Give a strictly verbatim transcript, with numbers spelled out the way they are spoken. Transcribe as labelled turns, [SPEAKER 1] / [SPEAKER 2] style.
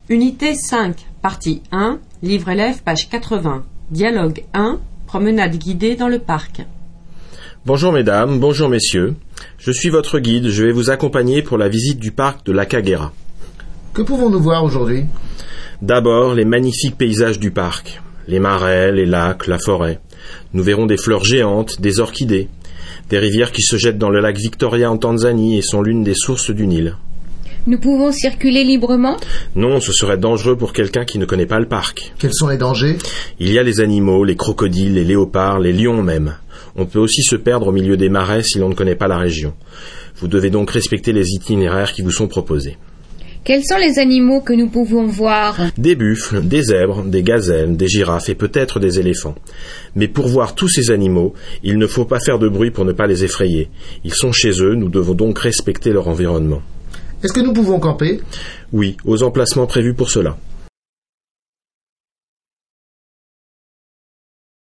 [SPEAKER 1] Unité cinq, partie un, livre élève, page quatre-vingts. Dialogue un, promenade guidée dans le parc.
[SPEAKER 2] Bonjour mesdames, bonjour messieurs. Je suis votre guide, je vais vous accompagner pour la visite du parc de l'Akagera.
[SPEAKER 3] Que pouvons-nous voir aujourd'hui?
[SPEAKER 2] D'abord, les magnifiques paysages du parc. Les marais, les lacs, la forêt. Nous verrons des fleurs géantes, des orchidées. Des rivières qui se jettent dans le lac Victoria en Tanzanie et sont l'une des sources du Nil.
[SPEAKER 4] Nous pouvons circuler librement?
[SPEAKER 2] Non, ce serait dangereux pour quelqu'un qui ne connaît pas le parc.
[SPEAKER 3] Quels sont les dangers?
[SPEAKER 2] Il y a les animaux, les crocodiles, les léopards, les lions même. On peut aussi se perdre au milieu des marais si l'on ne connaît pas la région. Vous devez donc respecter les itinéraires qui vous sont proposés.
[SPEAKER 4] Quels sont les animaux que nous pouvons voir?
[SPEAKER 2] Des buffles, des zèbres, des gazelles, des girafes et peut-être des éléphants. Mais pour voir tous ces animaux, il ne faut pas faire de bruit pour ne pas les effrayer. Ils sont chez eux, nous devons donc respecter leur environnement.
[SPEAKER 3] Est-ce que nous pouvons camper?
[SPEAKER 2] Oui, aux emplacements prévus pour cela.